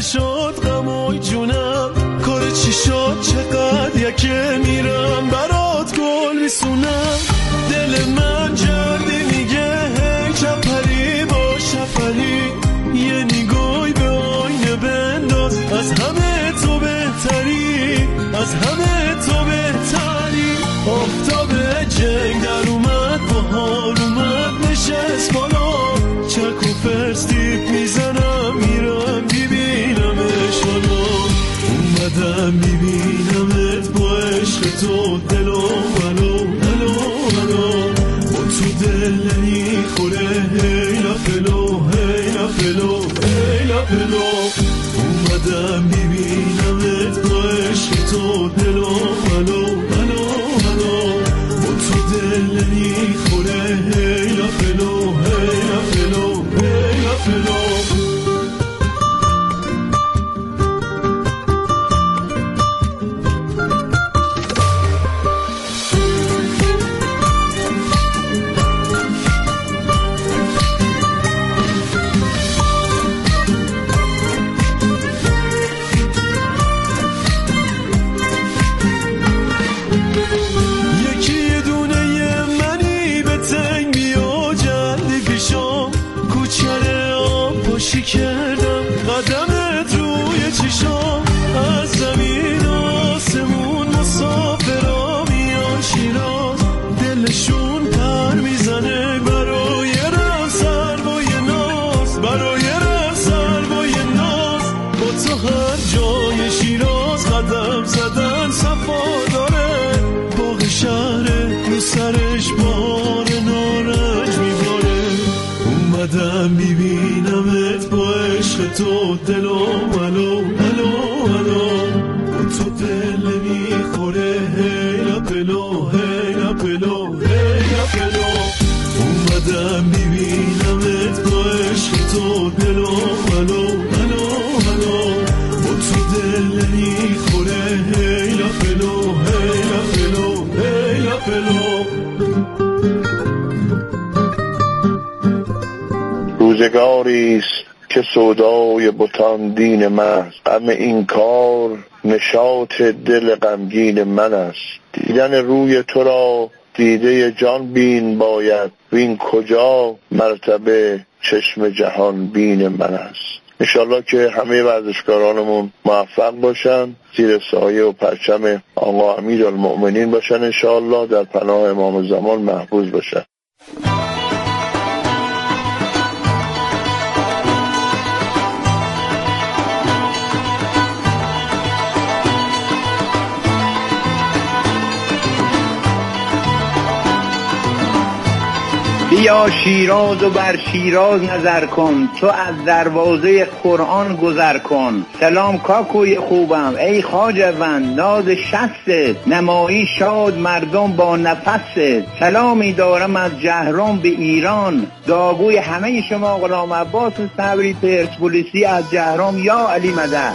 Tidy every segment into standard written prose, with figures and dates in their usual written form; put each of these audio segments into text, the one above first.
نشد غمای جونم، کار چی شد چقدر یکه میرم برات گل میسونم. دل من جردی میگه هی چپری با شفری، یه نگاهی به آینه بنداز، از همه تو بهتری، از همه تو بهتری. آفتاب جنگ در اومد، بهار اومد نشست بالا، چک و فرستیپ میزنم میرم ببینمش حالا. اومدم ببینمت با عشق تو دلو ولو ولو ولو، با تو دل نمیخوره هیلا فلو هیلا فلو هیلا فلو. اومدم ببینمت با عشق تو دلو ولو ولو ولو، با تو دل نمیخوره هیلا فلو هیلا فلو هیلا فلو. کردم قدمت روی چشام، از زمین آسمون مسافرا میان شیراز، دلشون پر میزنه برای رفت سروای ناز، برای رفت سروای ناز. با تو هر جای شیراز قدم زدن صفا داره، باغ شهر رو سرش بار نارنج میباره. اومدم ببینمت با عشق تو دلو ولو ولو ولو، تو دل نمیخوره هیلا پلو هیلا پلو هیلا پلو. اومدم ببینمت با عشق تو دلو ولو ولو ولو، تو دل نمیخوره هیلا پلو هیلا پلو هیلا پلو. روزگاریست که سودای بتان دین من است، غم این کار نشاط دل غمگین من است. دیدن روی تو را دیده جان بین باید، وین کجا مرتبه چشم جهان بین من است. انشالله که همه ورزشکارانمون موفق باشن، زیر سایه و پرچم آقا امیرالمؤمنین باشن، انشالله در پناه امام زمان محفوظ باشن. بیا شیراز و بر شیراز نظر کن، تو از دروازه قرآن گذر کن. سلام کاکوی خوبم ای خواجوند، ناز شست نمایی شاد مردم با نفست. سلامی دارم از جهرم به ایران، داغوی همه شما غلام عباس صبری پرسپولیسی از جهرم یا علی مدد.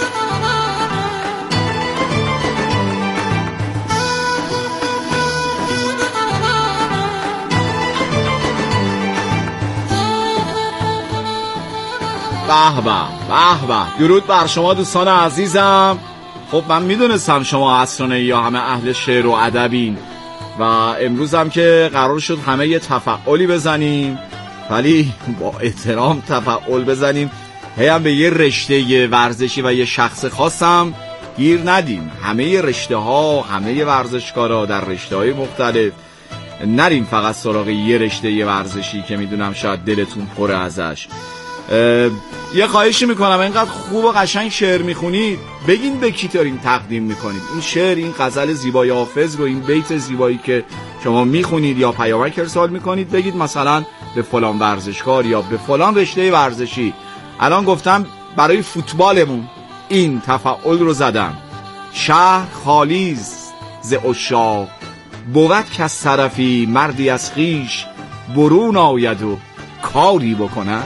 به به به به، درود بر شما دوستان عزیزم. خب من میدونستم شما عصرانه یا همه اهل شعر و ادبین و امروز هم که قرار شد همه یه تفعالی بزنیم، ولی با احترام تفعال بزنیم، هی هم به یه رشته ورزشی و یه شخص خاصم گیر ندیم. همه رشته ها، همه ورزشکارا در رشته های مختلف نریم فقط سراغ یه رشته ورزشی که میدونم شاید دلتون پره ازش. یه خواهشی میکنم، اینقدر خوب و قشنگ شعر میخونید بگین به کی دارین تقدیم میکنید این شعر، این غزل زیبای حافظ رو، این بیت زیبایی که شما میخونید یا پیامک ارسال میکنید، بگید مثلا به فلان ورزشکار یا به فلان رشته ورزشی. الان گفتم برای فوتبالمون این تفعال رو زدم: شهر خالی ز عشاق، بود که از طرفی مردی از خیش برون آید و کاری بکنه.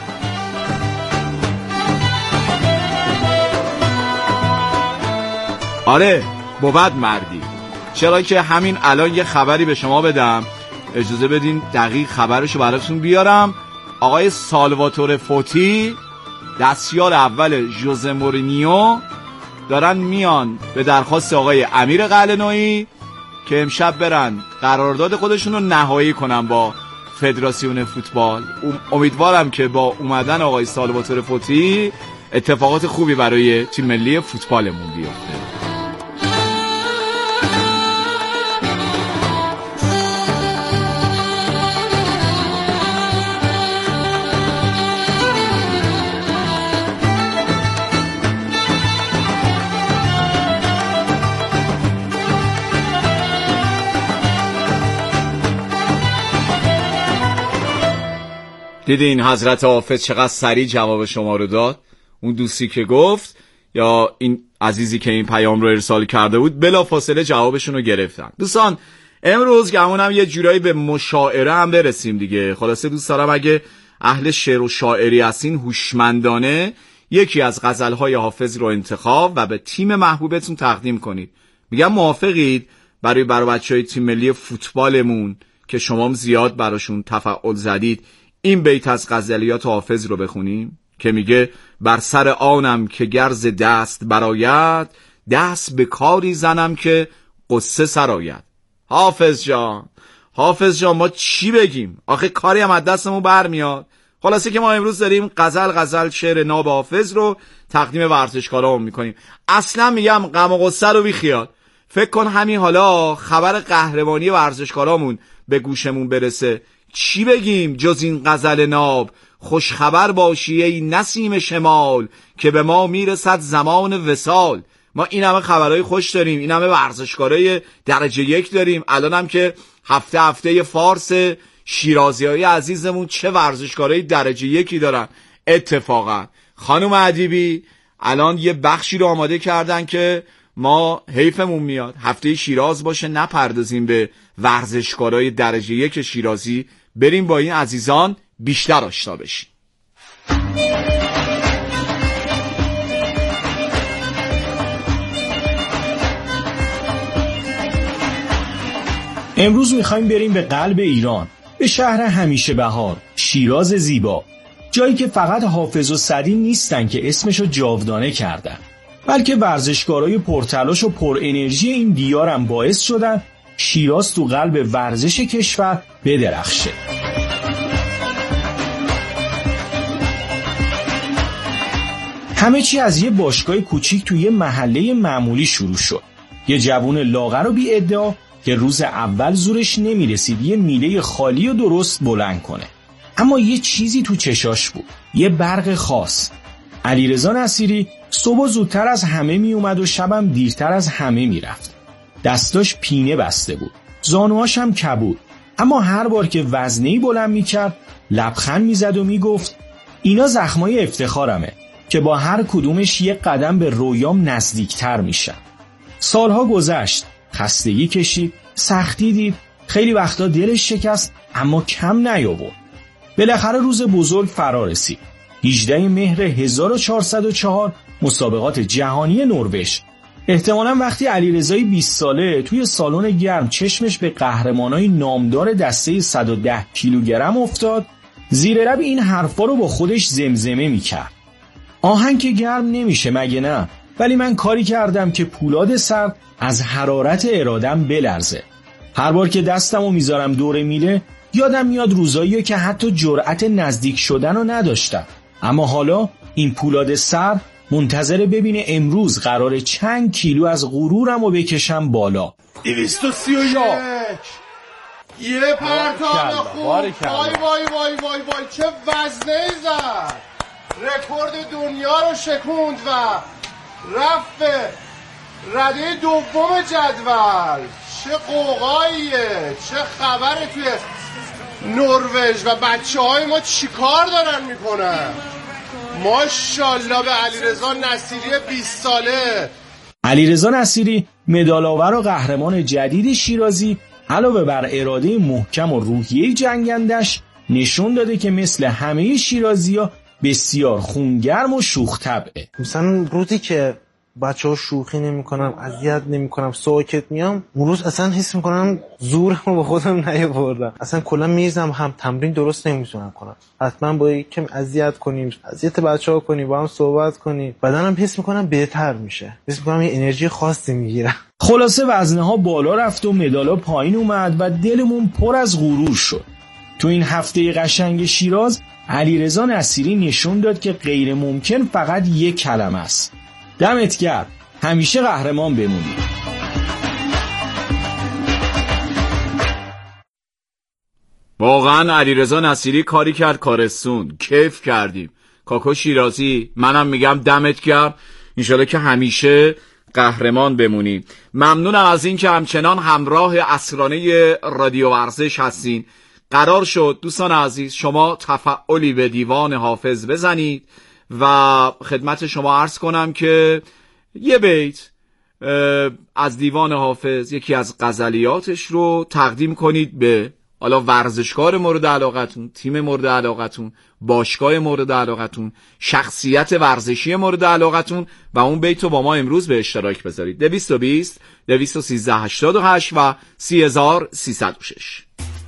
آره بود مردی. چرا که همین الان یه خبری به شما بدم، اجازه بدین دقیق خبرشو براتون بیارم. آقای سالواتور فوتی دستیار اول ژوزه مورینیو دارن میان به درخواست آقای امیر قلعه‌نویی که امشب برن قرارداد خودشون رو نهایی کنن با فدراسیون فوتبال. امیدوارم که با اومدن آقای سالواتور فوتی اتفاقات خوبی برای تیم ملی فوتبالمون بیفته. دیدین حضرت حافظ چقدر سریع جواب شما رو داد؟ اون دوستی که گفت یا این عزیزی که این پیام رو ارسال کرده بود بلافاصله جوابشون رو گرفتن. دوستان امروز گمونم یه جورایی به مشاعره هم برسیم دیگه. خلاصه دوست دارم اگه اهل شعر و شاعری هستین هوشمندانه یکی از غزلهای حافظ رو انتخاب و به تیم محبوبتون تقدیم کنید. میگم موافقید برای بچهای تیم ملی فوتبالمون که شما زیاد براشون تفعال زدید این بیت از غزلیات حافظ رو بخونیم که میگه بر سر آنم که گرز دست براید، دست به کاری زنم که قصه سراید. حافظ جان ما چی بگیم؟ آخه کاری هم از دستمون برمیاد. خلاصه که ما امروز داریم غزل شعر ناب حافظ رو تقدیم ورزشکارامون میکنیم. اصلا میگم غم و غصه رو بیخیال. فکر کن همین حالا خبر قهرمانی ورزشکارامون به گوشمون برسه، چی بگیم جز این غزل ناب؟ خوش خبر باشی ای نسیم شمال که به ما میرسد زمان وصال. ما این همه خبرهای خوش داریم، این همه ورزشکارای درجه یک داریم. الان هم که هفته فارس شیرازیای عزیزمون چه ورزشکارای درجه یکی دارن. اتفاقا خانم ادیبی الان یه بخشی رو آماده کردن که ما حیفمون میاد هفته شیراز باشه نپردازیم به ورزشکارای درجه یک شیرازی، بریم با این عزیزان بیشتر آشنا بشیم. امروز میخوایم بریم به قلب ایران، به شهر همیشه بهار، شیراز زیبا، جایی که فقط حافظ و سعدی نیستن که اسمشو جاودانه کردن، بلکه ورزشکارای پرتلاش و پر انرژی این دیارم باعث شدن شیراز تو قلب ورزش کشور بدرخشه. همه چی از یه باشگاه کوچیک توی یه محله معمولی شروع شد. یه جوون لاغر و بی ادعا که روز اول زورش نمیرسید یه میله خالی و درست بلند کنه، اما یه چیزی تو چشاش بود، یه برق خاص. علیرضا نصیری صبح زودتر از همه می اومد و شبم دیرتر از همه می رفت. دستاش پینه بسته بود، زانوهاش هم کبود، اما هر بار که وزنه‌ای بلند می کرد لبخند می زد و می گفت اینا زخمای افتخارمه که با هر کدومش یک قدم به رویام نزدیکتر میشن. سالها گذشت، خستگی کشید، سختی دید، خیلی وقتا دلش شکست، اما کم نیاورد. بالاخره روز بزرگ فرا رسید. 18 مهر 1404 مسابقات جهانی نروژ. احتمالاً وقتی علیرضای 20 ساله توی سالن گرم چشمش به قهرمانای نامدار دسته 110 کیلوگرم افتاد، زیر لب این حرفا رو با خودش زمزمه میکرد. آهن که گرم نمیشه مگه نه؟ ولی من کاری کردم که پولاد سر از حرارت ارادم بلرزه. هر بار که دستمو میذارم دور میله یادم میاد روزایی که حتی جرأت نزدیک شدن رو نداشتم، اما حالا این پولاد سر منتظر ببینه امروز قراره چند کیلو از غرورم رو بکشم بالا. 231 یه پرتاب خوب. وای چه وزنه‌ای زد، رکورد دنیا رو شکوند و رفت به رده دوم جدول. چه قوقاییه، چه خبره توی نروژ و بچه های ما چی کار دارن میکنن. ماشاءالله به علیرضا نصیری 20 ساله. علیرضا نصیری مدال‌آور و قهرمان جدید شیرازی علاوه بر اراده محکم و روحیه جنگندش نشون داده که مثل همه شیرازی‌ها بسیار خونگرم و شوخ طبعه. مثلا روزی که بچه‌ها شوخی نمی‌کنم، اذیت نمی‌کنم، ساکت میام، اون روز اصلا حس می‌کنم زورمو به خودم نیاوردم، اصلا کلا میزم هم تمرین درست نمیتونم کنم. حتما با یکم اذیت کنیم، اذیت بچه‌ها کنیم، با هم صحبت کنیم، بدنم حس می‌کنم بهتر میشه، حس می‌کنم یه انرژی خاصی میگیرم. خلاصه وزنه‌ها بالا رفت و مدالا پایین اومد و دلمون پر از غرور شد. تو این هفته قشنگ شیراز علیرضا نصیری نشون داد که غیر ممکن فقط یک کلمه است. دمت گرم، همیشه قهرمان بمونی. واقعا علیرضا نصیری کاری کرد کارستون، کیف کردیم. کاکو شیرازی منم میگم دمت گرم، انشالله که همیشه قهرمان بمونی. ممنونم از این که همچنان همراه اسرانه رادیو ورزش هستین. قرار شد دوستان عزیز شما تفعلی به دیوان حافظ بزنید و خدمت شما عرض کنم که یه بیت از دیوان حافظ، یکی از غزلیاتش رو تقدیم کنید به حالا ورزشکار مورد علاقتون، تیم مورد علاقتون، باشگاه مورد علاقتون، شخصیت ورزشی مورد علاقتون و اون بیت رو با ما امروز به اشتراک بذارید. 220 213 88 و 30306.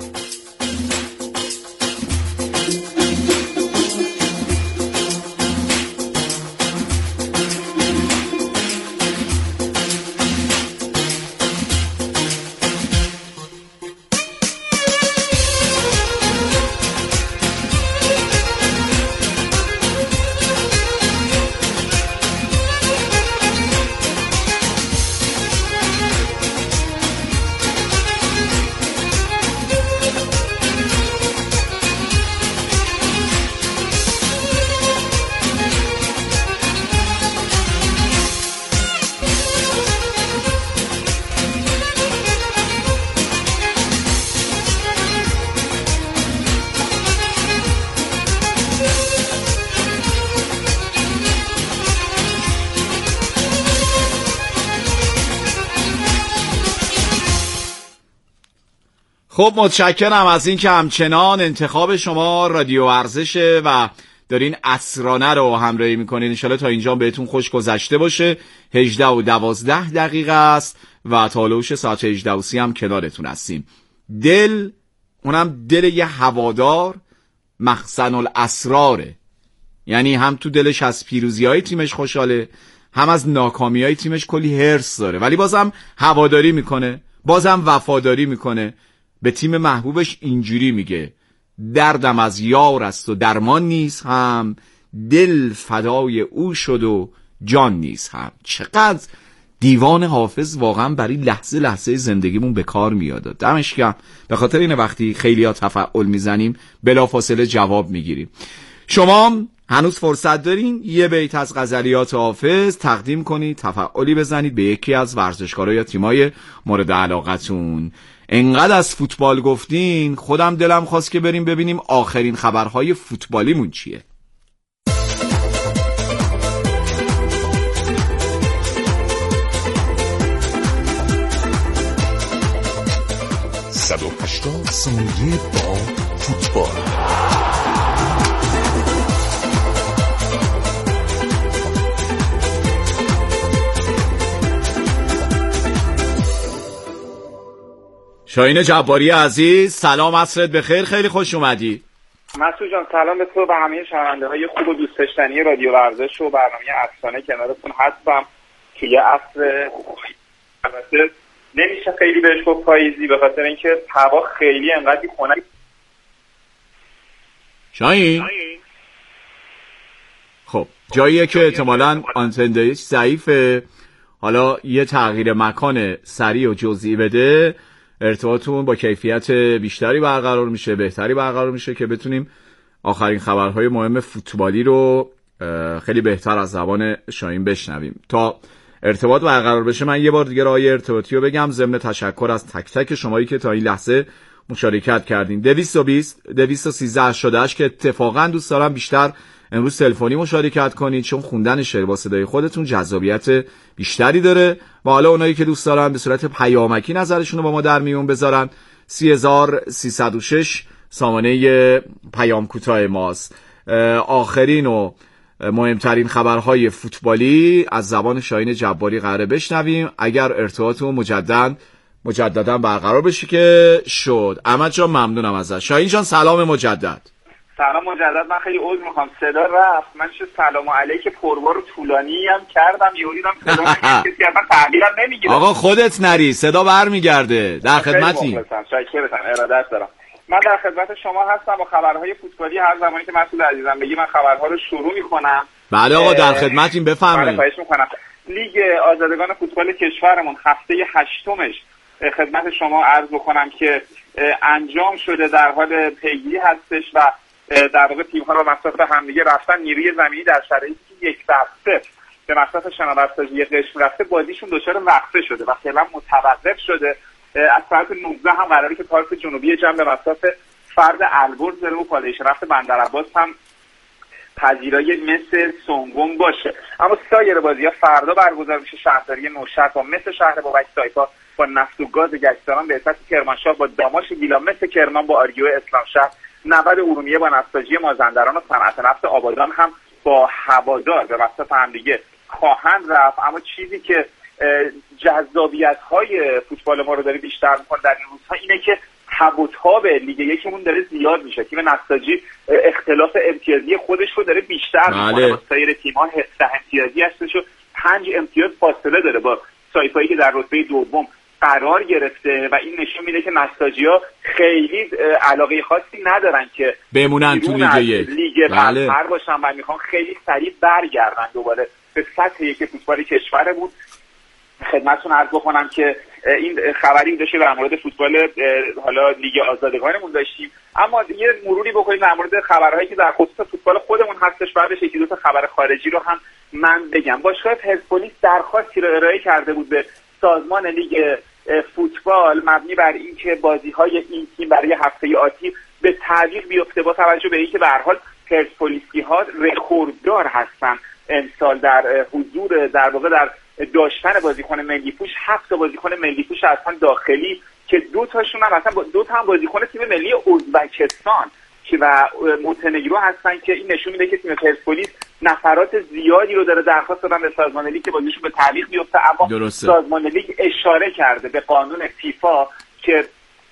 خب متشکرم از این که همچنان انتخاب شما رادیو ورزشه و دارین اسرانه رو همراهی میکنین. انشالله تا اینجا بهتون خوش گذشته باشه. 18 و 12 دقیقه است و تا هلوش ساعت 18 و 30 هم کنارتون هستیم. دل، اونم دل یه هوادار مخزن الاسراره، یعنی هم تو دلش از پیروزی های تیمش خوشحاله، هم از ناکامی های تیمش کلی هرس داره، ولی بازم هواداری میکنه، بازم وفاداری میکنه به تیم محبوبش. اینجوری میگه دردم از یار است و درمان نیست هم، دل فدای او شد و جان نیست هم. چقدر دیوان حافظ واقعا برای لحظه لحظه زندگیمون به کار میاد. دمش گرم. به خاطر اینه وقتی خیلی ها تفعول میزنیم بلافاصله جواب میگیریم. شما هنوز فرصت دارین یه بیت از غزلیات حافظ تقدیم کنید، تفعلی بزنید به یکی از ورزشکارا یا تیمای مورد علاقتون. انقدر از فوتبال گفتین خودم دلم خواست که بریم ببینیم آخرین خبرهای فوتبالیمون چیه. ثانیه با فوتبال. شاهین جباری عزیز، سلام، عصرت بخیر، خیلی خوش اومدی. مسعود جان سلام به تو و همه شنونده‌های خوب و دوست داشتنی رادیو ورزش و برنامه افسانه کنارتون هستم که یه عصر البته نمیشه خیلی بهش گفت پاییزی به خاطر اینکه هوا خیلی انقدر خنک. شاهین خب جاییه که احتمالاً آنتن ضعیفه، حالا یه تغییر مکان سریع و جزئی بده ارتباطمون با کیفیت بیشتری برقرار میشه، بهتری برقرار میشه که بتونیم آخرین خبرهای مهم فوتبالی رو خیلی بهتر از زبان شاهین بشنویم. تا ارتباط برقرار بشه من یه بار دیگه راهی ارتباطی رو بگم ضمن تشکر از تک تک شمایی که تا این لحظه مشارکت کردین. 220 213 88 که اتفاقا دوست دارم بیشتر امروز تلفنی مشارکت کنید چون خوندن شعر با صدای خودتون جذابیت بیشتری داره و حالا اونایی که دوست دارن به صورت پیامکی نظرشون رو با ما در میون بذارن 30306 سامانه پیام کوتاه ماست. آخرین و مهمترین خبرهای فوتبالی از زبان شاهین جباری قراره بشنویم. اگر ارتباطمون مجددا برقرار بشه که شد. احمد جان ممنونم ازت. شاهین جان سلام مجدد. سلام مجدد. من خیلی عذر میخوام صدا رفت. من چه سلام علیک پربار و طولانی هم کردم یهو دیدم صدا کسی اصلا تحویلم نمیگیره. آقا خودت نری صدا برمیگرده. در خدمتی. شاکرتم. ارادت دارم. من در خدمت شما هستم با خبرهای فوتبالی. هر زمانی که مسعود عزیزم بگی من خبرها رو شروع میکنم. بله آقا در خدمتیم بفرمایید. خواهش میکنم. لیگ آزادگان فوتبال کشورمون هفته 8مش خدمت شما عرض بکنم که انجام شده، در حال پیگیری هستش و در واقع تیم‌ها رو مصرف همدیگه رفتن نیروی زمینی در شرایطی که 1-0 به مصرف شناورسازی قشم رفته بازیشون دچار وقفه شده و فعلا متوقف شده. از ساعت 19 هم قراره که پارک جنوبی جمع به مصرف فرد البرز بره و پالایش رفت بندرعباس هم پذیرای مثل سنگون باشه. اما سایر بازی‌ها فردا برگزار میشه. شهرداری نوشهر با مثل شهر بابک سایپا با نفت و گاز گچساران، بهزت کرمانشاه با داماش گیلان، مثل کرمان با آریو اسلام شهر، نود ارومیه با نساجی مازندران و صنعت نفت آبادان هم با هوادار به مصرف همدیگه خواهند رفت. اما چیزی که جذابیت‌های فوتبال ما رو داره بیشتر می‌کنه در این روزها اینه که تب و تاب لیگ یکمون داره زیاد میشه. تیم نساجی اختلاف امتیازی خودش رو داره بیشتر می‌کنه با سایر تیم‌ها. 17 امتیازی هستش و 5 امتیاز فاصله داره با سایپایی که در رتبه دوم قرار گرفته و این نشون میده که نساجی‌ها خیلی علاقه خاصی ندارن که بمونن تو لیگ برتر باشن و میخوان خیلی سریع برگردن دوباره به سطح یک فوتبال کشورمون. خدمتتون عرض بکنم که این خبری داشته در مورد فوتبال حالا لیگ آزادگانمون داشتیم، اما یه مروری بکنیم در مورد خبرهایی که در خصوص فوتبال خودمون هستش. بعدش یکی دو تا خبر خارجی رو هم من بگم. باشگاه پرسپولیس درخواستی رو ارائه کرده بود به سازمان لیگ فوتبال مبنی بر اینکه بازی‌های این تیم برای هفته آتی به تعویق بیفته، با توجه به اینکه به هر حال پرسپولیسی‌ها رکورددار هستن امسال در حضور در واقع در داشتن بازیکن ملی پوش. 7 تا بازیکن ملی پوش اصلا داخلی که 2 تاشون هم اصلا 2 تا هم بازیکن تیم ملی ازبکستان و مونتنگرو هستن که این نشون میده که تیم پرسپولیس نفرات زیادی رو داره درخواست دادن به سازمان لیگ که بازیشون به تعویق بیفته. اما سازمان لیگ اشاره کرده به قانون فیفا که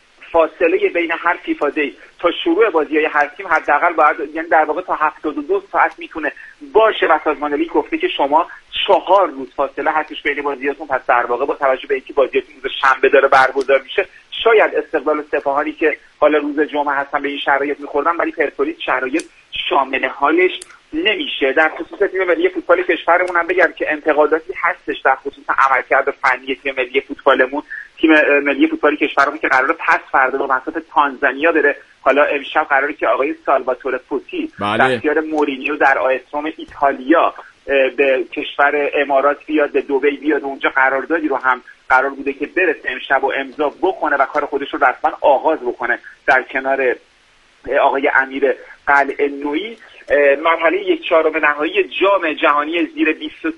فاصله بین هر فیفا دی تا شروع بازی‌های هر تیم حداقل باید، یعنی در واقع تا 72 ساعت میتونه باشه و سازمان لیگ گفته که شما 4 روز فاصله هستش بین بازیاتون. پس در واقع با توجه به اینکه بازیاتون روز شنبه داره برگزار میشه، شاید استقلال سپاهانی که حالا روز جمعه هستن به این شرایط می‌خوردن، ولی پرسپولیس شرایط شامل حالش نمیشه. در خصوص تیم ملی فوتبال کشورمون هم بگم که انتقاداتی هستش در خصوص عملکرد فنی تیم ملی فوتبالمون. تیم ملی فوتبال کشورمون که قراره پس فردا با مصاف تانزانیا بره، حالا امشب قراره که آقای سالواتور فوتی دستیار مورینیو در آیستروم ایتالیا به کشور امارات بیاد، به دبی بیاد، اونجا قراردادی رو هم قرار بوده که برسه امشب و امضا بکنه و کار خودش رو رسما آغاز بکنه در کنار آقای امیر قلعه‌نویی. مرحله 1/4 نهایی جام جهانی زیر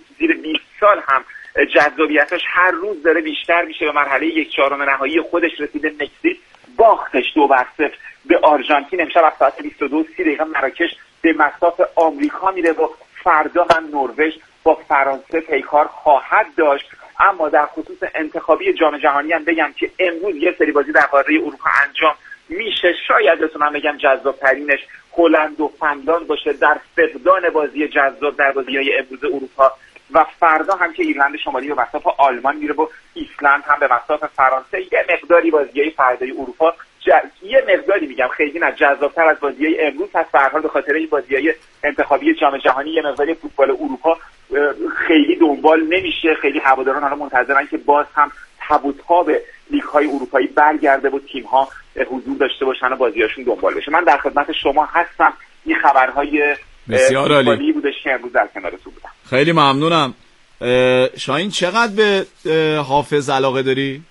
20 سال هم جذابیتش هر روز داره بیشتر میشه. به مرحله 1/4 نهایی خودش رسیده. مکزیک باختش 2-0 به آرژانتین. امشب از ساعت 22:30 مراکش به مصاف آمریکا میره و فردا هم نروژ با فرانسه پیکار خواهد داشت. اما در خصوص انتخابی جام جهانی هم بگم که امروز یه سری بازی در قاره اروپا انجام میشه. شاید بتونم بگم جذاب‌ترینش هلند و فنلاند باشه در فقدان بازی جذاب در بازی‌های امروز اروپا، و فردا هم که ایرلند شمالی به مصاف آلمان میره و ایسلند هم به مصاف فرانسه. یه مقداری بازی‌های فردای اروپا یه مقداری میگم خیلی نه جذاب‌تر از بازی‌های امروز هست. به هر حال به خاطر این بازی‌های انتخابی جام جهانی یه مقداری فوتبال اروپا خیلی دنبال نمیشه. خیلی هواداران حالا منتظرن که باز هم تب و تاب لیگ‌های اروپایی برگرده و تیم‌ها حضور داشته باشن و بازی‌هاشون دنبال بشه. من در خدمت شما هستم. این خبرهای بسیار عالی بودش که امروز در کنارتون بودم. خیلی ممنونم. شاهین چقدر به حافظ علاقه داری؟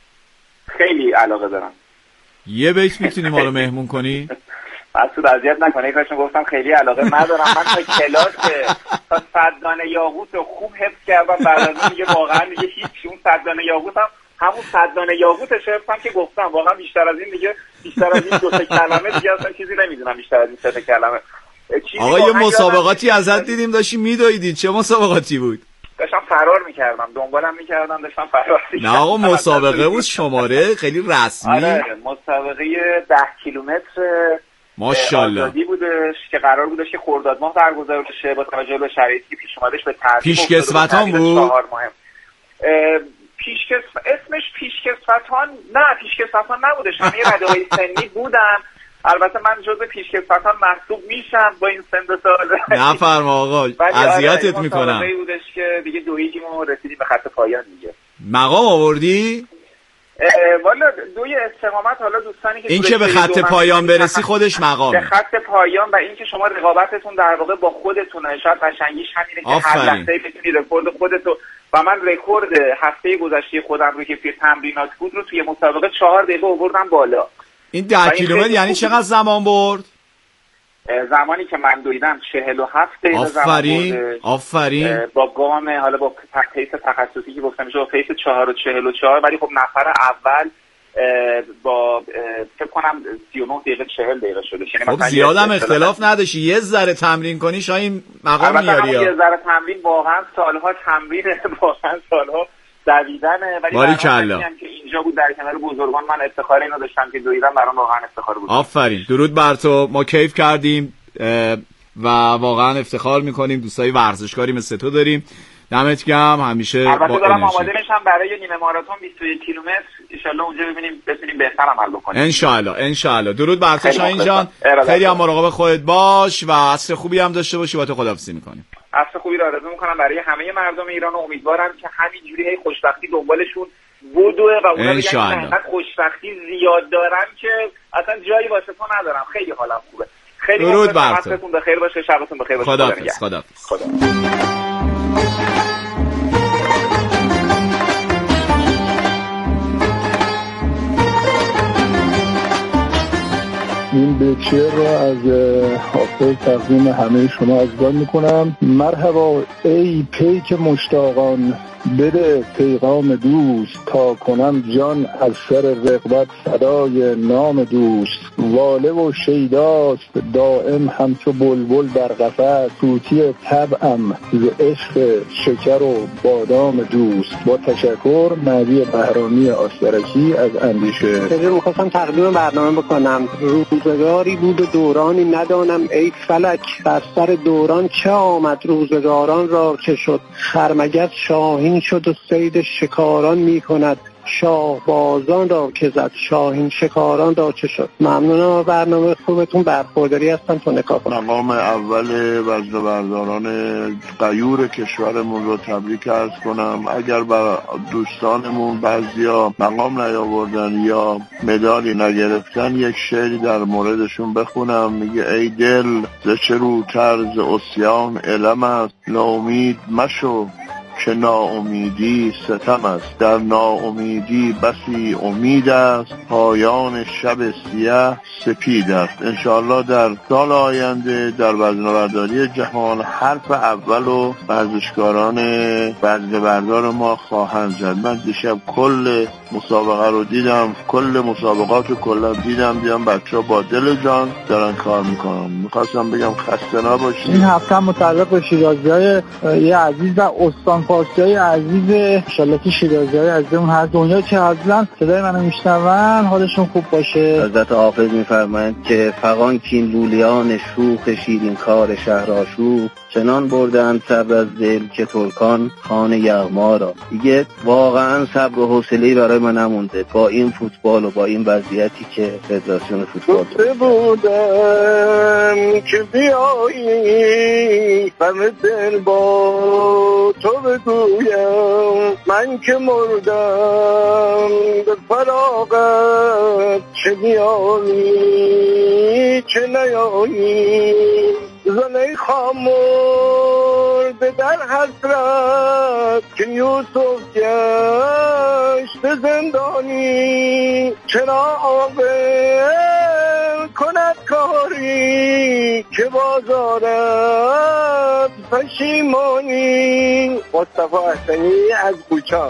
خیلی علاقه دارم. یه بیت میتونی ما رو مهمون کنی؟ مسعود اذیت نکنه، کاشون گفتم خیلی علاقه ندارم. من تا کلاس تا 100 دانه یاقوت خوب حفظ کردم، بعد از اون دیگه واقعا دیگه هیچ. اون 100 دانه یاقوتم همون 100 دانه یاقوتش حفظم که گفتم. واقعا بیشتر از این دیگه، بیشتر از این 2 تا کلمه دیگه اصلا چیزی نمیدونم بیشتر از این 3 تا کلمه. آقا یه مسابقاتی ازت دیدیم داشتی میدویدی، چه مسابقاتی بود؟ داشتم فرار میکردم، دنبالم میکردم، داشتم فرار میکردم. نه آقا مسابقه بود شماره خیلی رسمی. آره مسابقه 10 کیلومتر ماشاءالله آزادی بودش که قرار بودش که خرداد ماه برگزار بشه با توجه به شرایطی که پیش اومدش به ترتیب پیشکسوتان بود. اسمش پیشکسوتان نه، پیشکسوتان نبودش، همه رده‌های سنی بودن. البته من جزء پیشکسوتان محسوب میشم با این سن و سال. نفرما آقا اذیتت میکنم. مسابقه بودش که دیگه دویدیم و رسیدیم به خط پایان دیگه. مقام آوردی؟ والا دوی استقامت. حالا دوستانی که این که به خط پایان برسی خودش مقامه. به خط پایان و این که شما رقابتتون در واقع با خودتونه، شاید قشنگیش همینه که هر لحظه بتونی رکورد خودتو، و من رکورد هفته گذشته خودم رو که تمرینات بود رو توی مسابقه 4 دقیقه آوردم بالا. این 10 کیلومتر یعنی چقدر زمان برد؟ زمانی که من دویدم 47 دقیقه زمان برد. آفرین. با گام حالا با پیس تخصصی که گفتم میشه با پیس 4:44، ولی خب نفر اول با فکر کنم 39 دقیقه 40 دقیقه شده. خب زیادم اختلاف نداشتی، یه ذره تمرین کنی شاید مقام میاری. یه ذره تمرین، واقعا سالها تمرین، واقعا سالها دویدنه، ولی باریکلا که اینجا بود در کنار بزرگان من افتخار اینو داشتم که دویدم، برام واقعا افتخار بود. آفرین، درود بر تو، ما کیف کردیم و واقعا افتخار میکنیم دوستای ورزشکاری مثل تو داریم. دمت گرم همیشه. البته دارم آماده میشم برای نیمه ماراتون 21 کیلومتر، ان شاء الله اونجا بتونیم بهتر عمل بکنیم ان شاء الله. درود بر تو شاهین جان، خیلی هم مراقب خودت باش و عصر خوبی هم داشته باشی. با تو خداحافظی میکنیم. عصر خوبی رو آرزو میکنم برای همه مردم ایران و امیدوارم که همینجوری هی خوشبختی دنبالشون بدوه و اونا بگن انقدر خوشبختی زیاد دارن که اصلا جایی واسه تو ندارم. خیلی حالم خوبه. خیلی درود بر تو. وقتتون بخیر باشه، شبتون بخیر باشه. خداحافظ. این بچه را از حافظ تقدیم همه شما عزیزان میکنم. مرحبا ای پیک مشتاقان، بده پیغام دوست تا کنم جان از سر رغبت صدای نام دوست. واله و شیداست دائم همچو بلبل در قفس، طوطی طبعم ز عشق شکر و بادام دوست. با تشکر، مهدی بهرامی آسترکی از اندیشه. خیلی می‌خواستم تقدیم برنامه بکنم. روزگاری بود و دورانی ندانم ای فلک، بر سر دوران چه آمد روزگاران را چه شد. خرمگس شاهین شد و صید شکاران می کند، شاه بازان را که زد شاهین شکاران را چه شد. ممنونم برنامه خوبتون، برخورداری هستم تو نکاح کنم. مقام اول وزنه‌برداران غیور کشورمون رو تبریک عرض کنم. اگر بر دوستانمون بعضیا مقام نیاوردن یا مدالی نگرفتن، یک شعری در موردشون بخونم. میگه ای دل ز چه روتر ز عصیان علم است، ناامید مشو که ناامیدی ستم است. در ناامیدی بسی امید است، پایان شب سیاه سپید است. انشاءالله در سال آینده در وزنه‌برداری جهان حرف اول و ورزشکاران وزنه‌بردار ما خواهند زد. من دیشب کل مسابقه رو دیدم، کل مسابقات رو کلا دیدم بچه‌ها با دل جان دارن کار میکنن. میخواستم بگم خسته نباشید. این هفته متعلق به شیرازی‌های یه عزیز و استان فارسی‌های عزیز، انشالله که شیرازی‌های عزیزمون هر دنیا که هستن صدای منو میشنون حالشون خوب باشه. حضرت حافظ میفرمایند که فغان کین لولیان شوخ شیرین کار شهرآشوب، چنان بردند صبر از دل که ترکان خان یغما را. دیگه واقعا صبر و حوصله‌ای برای من نمونده با این فوتبال و با این وضعیتی که فدراسیون فوتبال بودم که بیایی غم دل با تو بگویم. من که مردم به فراغت، چه بیایی چه نیایی. زلیخا مرده در حسرت که یوسف گشت زندانی. چرا عاقل کند کاری که بازارت پشیمانی. مصطفی احسنی از کوچا.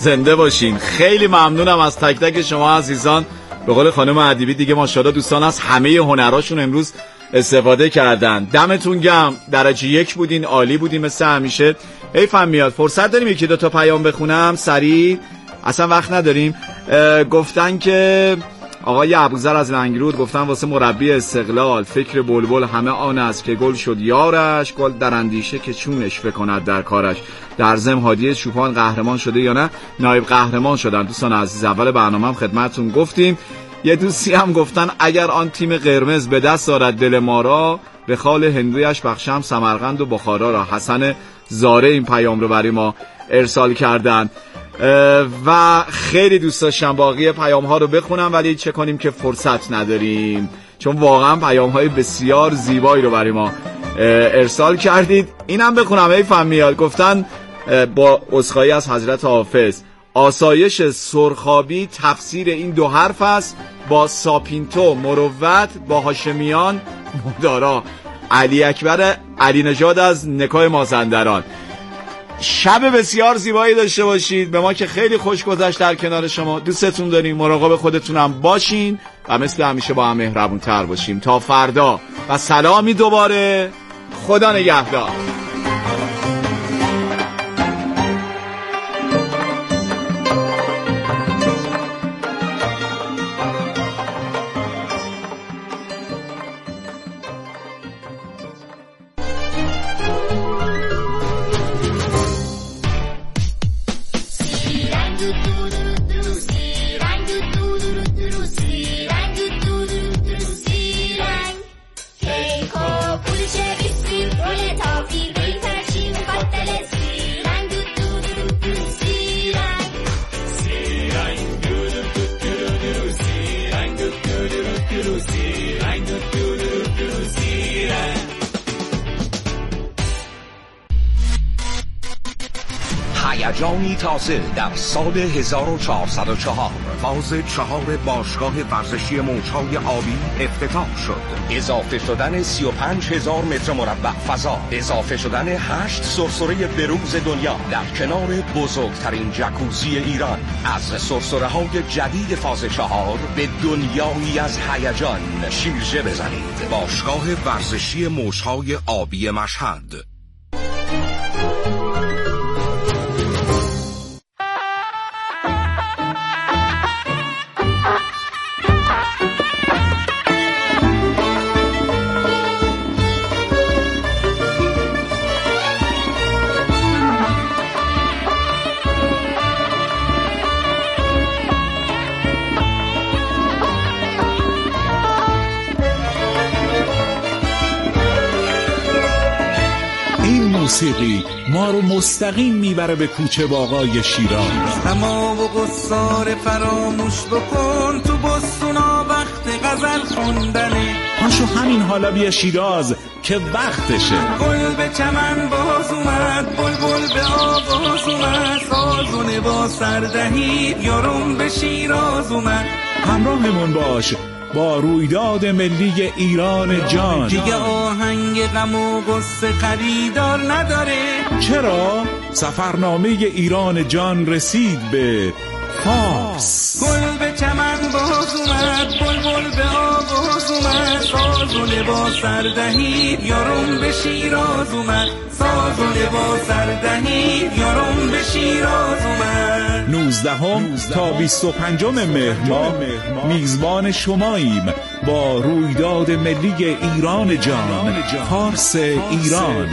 زنده باشین. خیلی ممنونم از تک تک شما عزیزان. به قول خانم ادیبی دیگه ماشاءالله دوستان از همه هنراشون امروز استفاده کردن. دمتون گرم. درجه 1 بودین، عالی بودین مثل همیشه. حیفم میاد فرصت داریم یکی دو تا پیام بخونم سریع، اصلا وقت نداریم. گفتن که آقای ابوذر از لنگرود گفتن واسه مربی استقلال فکر بلبل همه آن است که گل شد یارش، گل در اندیشه که چونش بکند در کارش. در ضمن هادی چوپان قهرمان شده یا نه؟ نایب قهرمان شدن. دوستان عزیز اول برنامه خدمتتون گفتیم. یه دوستی هم گفتن اگر آن تیم قرمز به دست دارد دل ما را، به خال هندویش بخشم سمرقند و بخارا را. حسن زاره این پیام رو برای ما ارسال کردن و خیلی دوست داشتم باقی پیام ها رو بخونم ولی چه کنیم که فرصت نداریم، چون واقعا پیام های بسیار زیبایی رو برای ما ارسال کردید. اینم بخونم حیفم میاد. گفتن با عذرخواهی از حضرت حافظ، آسایش سرخابی تفسیر این دو حرف است، با ساپینتو مروت، با هاشمیان مدارا. علی اکبر علی نژاد از نکای مازندران. شب بسیار زیبایی داشته باشید. به ما که خیلی خوش گذشت در کنار شما. دوستتون داریم. مراقب خودتونم باشین و مثل همیشه با هم مهربون تر باشیم. تا فردا و سلامی دوباره. خدا نگهدار. هیجانی تازه در سال 1404 فاز 4 باشگاه ورزشی موج‌های آبی افتتاح شد. اضافه شدن 35,000 متر مربع فضا، اضافه شدن 8 سرسره بروز دنیا در کنار بزرگترین جکوزی ایران. از سرسره‌های جدید فاز 4 به دنیایی از هیجان شیرجه بزنید. باشگاه ورزشی موج‌های آبی مشهد. موسیقی ما رو مستقیم میبره به کوچه باغای شیراز. تمام و قصار فراموش بکن، تو بستونا وقت غزل خوندنه. پاشو همین حالا بیا شیراز که وقتشه. گل به چمن باز اومد، بلبل به آواز اومد، سازونه با سردهی یارم به شیراز اومد. همراهمون باش با رویداد ملی ایران جان. دیگه آهنگ غم و غصه خریدار نداره. چرا؟ سفرنامه ایران جان رسید به فارس. گل به چمن باز اومد، بلبل به آواز اومد، سازونه با سردهی یارم به شیراز اومد، سازونه با سردهی یارم به شیراز اومد. 19 تا 25 مهر ماه میزبان شماییم با رویداد ملی ایران جان، فارس ایران.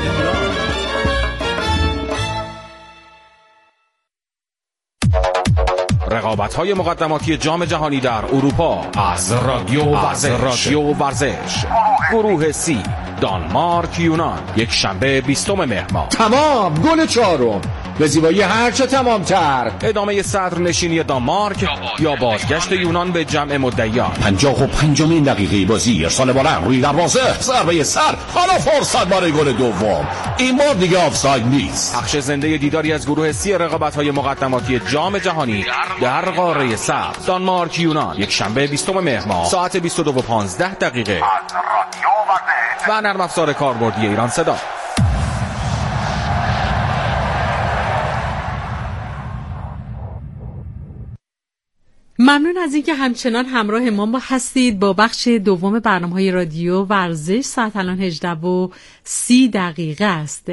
رقابت‌های مقدماتی جام جهانی در اروپا از رادیو ورزش. گروه C دانمارک یونان، یک شنبه 20 مهر ماه. تمام. گل 4 به زیبایی هرچه تمام‌تر. ادامه صدر نشینی دانمارک یا بازگشت یونان به جمع مدعیان. 55مین دقیقه بازی، ارسال بلند روی دروازه، ضربه سر، حالا فرصت برای گل دوم. این بار دیگه آفساید نیست. پخش زنده دیداری از گروه C رقابت‌های مقدماتی جام جهانی در قاره سبز. دانمارک یونان، یک شنبه 20 مهر ماه ساعت 22:15 و نرم افزار کاربردی ایران صدا. ممنون از اینکه همچنان همراه ما هستید با بخش دوم برنامه‌های رادیو ورزش. ساعت الان 18:30 است.